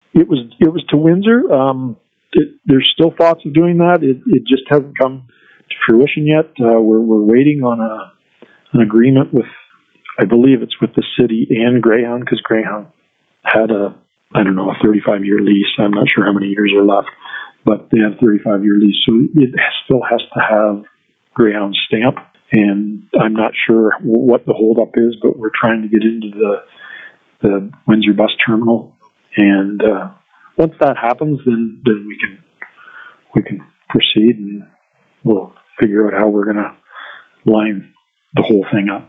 It was to Windsor. There's still thoughts of doing that. It just hasn't come to fruition yet. We're waiting on an agreement with, I believe it's with the city and Greyhound, because Greyhound had a 35-year lease. I'm not sure how many years are left, but they have a 35-year lease, so it still has to have Greyhound stamp. And I'm not sure what the holdup is, but we're trying to get into the Windsor bus terminal, and once that happens, then we can proceed, and we'll figure out how we're going to line the whole thing up.